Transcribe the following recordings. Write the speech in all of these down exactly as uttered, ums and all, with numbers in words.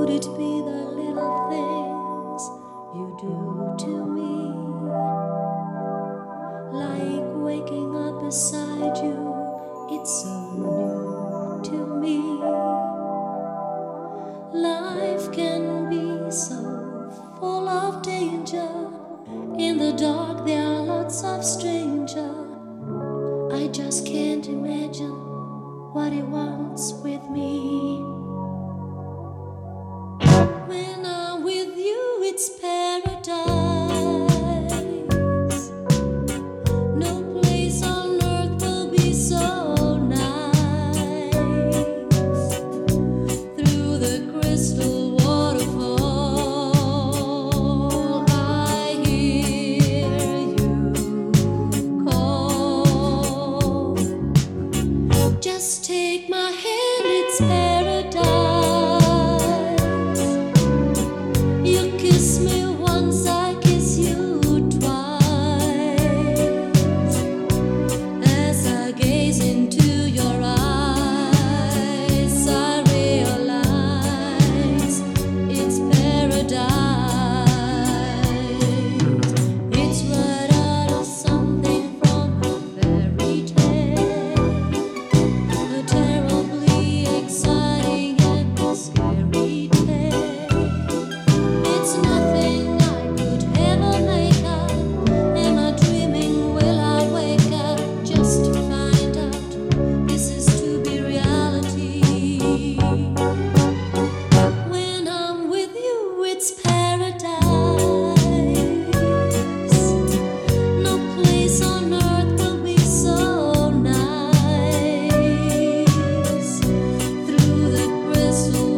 Could it be the little things you do to me? Like waking up beside you, it's so new to me. Life can be so full of danger. In the dark there are lots of strangers. I just can't imagine what he wants with me. When I'm with you, it's paradise. No place on earth will be so nice. Through the crystal waterfall, I hear you call. Just take my hand, it's paradise. You kiss me once, I kiss you twice. As I gaze into your eyes, I realize it's paradise. It's right out of something from a fairy tale, a terribly exciting and scary tale. It's nothing I could ever make up. Am I dreaming? Will I wake up just to find out this is to be reality? When I'm with you, it's paradise. No place on earth will be so nice. Through the crystal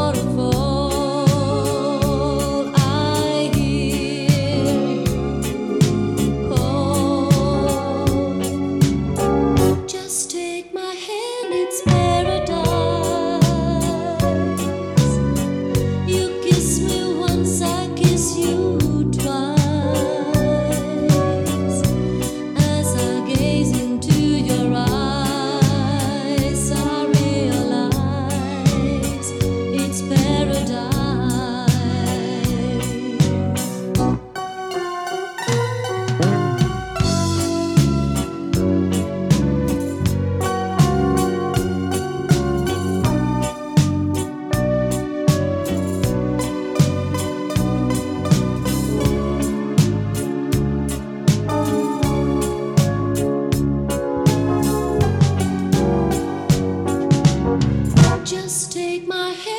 waterfall, I hear you call. Just take my hand, it's paradise. You kiss me once, I kiss you twice. As I gaze into your eyes, I realize it's paradise. Just take my hand.